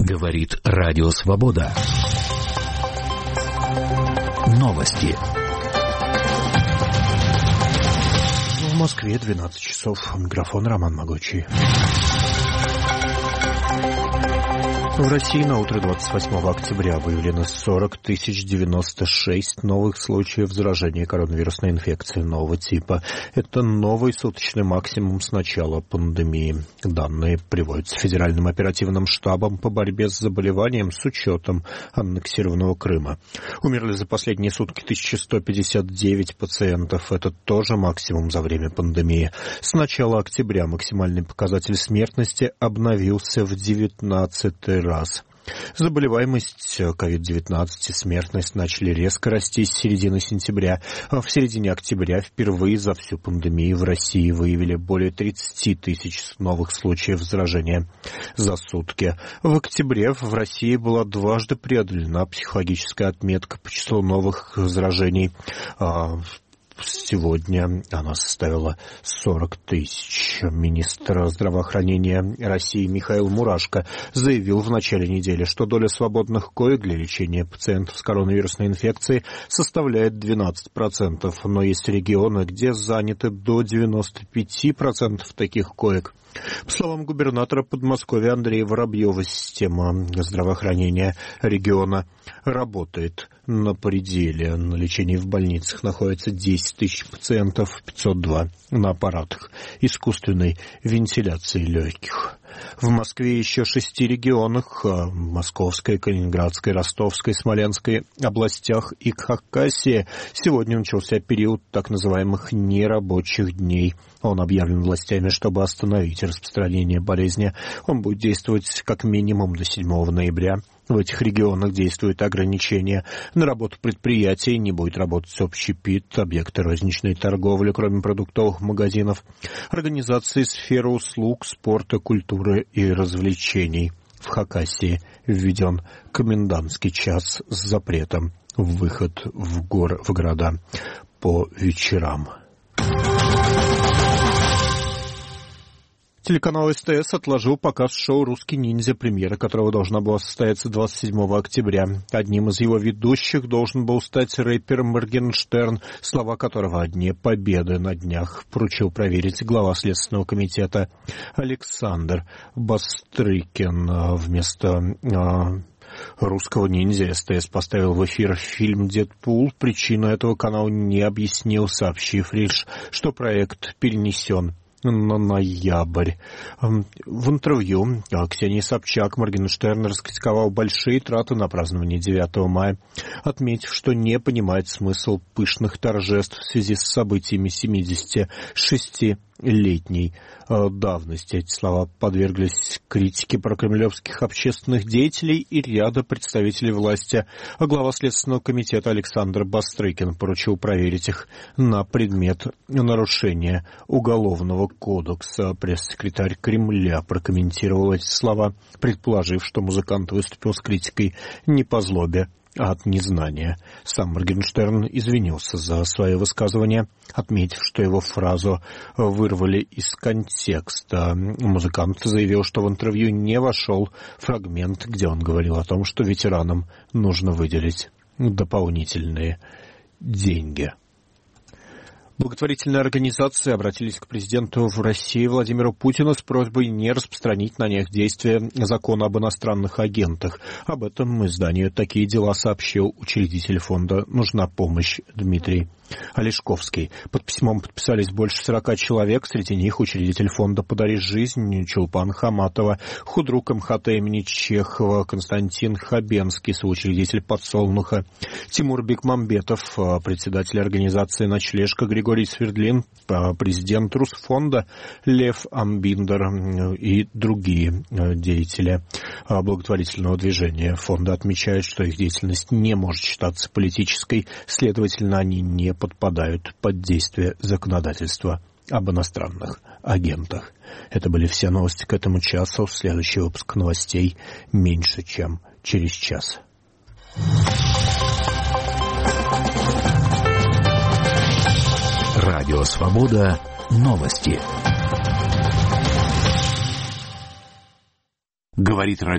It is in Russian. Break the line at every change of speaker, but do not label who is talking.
Говорит Радио Свобода. Новости.
В Москве 12 часов. Микрофон Роман Могучий. В России на утро 28 октября выявлено 40 096 новых случаев заражения коронавирусной инфекцией нового типа. Это новый суточный максимум с начала пандемии. Данные приводятся Федеральным оперативным штабом по борьбе с заболеванием с учетом аннексированного Крыма. Умерли за последние сутки 1159 пациентов. Это тоже максимум за время пандемии. С начала октября максимальный показатель смертности обновился в 19-й раз. Заболеваемость COVID-19 и смертность начали резко расти с середины сентября. В середине октября впервые за всю пандемию в России выявили более 30 тысяч новых случаев заражения за сутки. В октябре в России была дважды преодолена психологическая отметка по числу новых заражений. Сегодня она составила 40 тысяч. Министр здравоохранения России Михаил Мурашко заявил в начале недели, что доля свободных коек для лечения пациентов с коронавирусной инфекцией составляет 12%, но есть регионы, где заняты до 95% таких коек. По словам губернатора Подмосковья Андрея Воробьева, система здравоохранения региона работает на пределе. На лечении в больницах находится 10 тысяч пациентов, 502 на аппаратах искусственной вентиляции легких. В Москве еще 6 регионах, Московской, Калининградской, Ростовской, Смоленской областях и Хакасии, сегодня начался период так называемых нерабочих дней. Он объявлен властями, чтобы остановить распространение болезни. Он будет действовать как минимум до 7 ноября. В этих регионах действуют ограничения. На работу предприятий не будет работать общепит, объекты розничной торговли, кроме продуктовых магазинов, организации сферы услуг, спорта, культуры и развлечений. В Хакасии введен комендантский час с запретом выход в города по вечерам. Телеканал СТС отложил показ шоу «Русский ниндзя», премьера которого должна была состояться 27 октября. Одним из его ведущих должен был стать рэпер Моргенштерн, слова которого о Дне Победы на днях поручил проверить глава Следственного комитета Александр Бастрыкин. Вместо «Русского ниндзя» СТС поставил в эфир фильм «Дэдпул». Причину этого канал не объяснил, сообщив лишь, что проект перенесен на ноябрь. В интервью Ксении Собчак Моргенштерн раскритиковал большие траты на празднование 9 мая, отметив, что не понимает смысл пышных торжеств в связи с событиями 76-летней давности. Эти слова подверглись критике прокремлевских общественных деятелей и ряда представителей власти. Глава Следственного комитета Александр Бастрыкин поручил проверить их на предмет нарушения Уголовного кодекса. Пресс-секретарь Кремля прокомментировал эти слова, предположив, что музыкант выступил с критикой не по злобе, а от незнания. Сам Моргенштерн извинился за свои высказывания, отметив, что его фразу вырвали из контекста. Музыкант заявил, что в интервью не вошел фрагмент, где он говорил о том, что ветеранам нужно выделить дополнительные деньги. Благотворительные организации обратились к президенту в России Владимиру Путину с просьбой не распространить на них действия закона об иностранных агентах. Об этом изданию «Такие дела» сообщил учредитель фонда «Нужна помощь» Дмитрий Олешковский. Под письмом подписались больше 40 человек, среди них учредитель фонда «Подари жизнь» Чулпан Хаматова, худрук МХТ имени Чехова Константин Хабенский, соучредитель «Подсолнуха», Тимур Бекмамбетов, председатель организации «Ночлежка» Григорий Свердлин, президент Русфонда Лев Амбиндер и другие деятели благотворительного движения. Фонды отмечают, что их деятельность не может считаться политической, следовательно, они не подпадают под действие законодательства об иностранных агентах. Это были все новости к этому часу. Следующий выпуск новостей меньше, чем через час.
Радио Свобода. Новости. Говорит радио.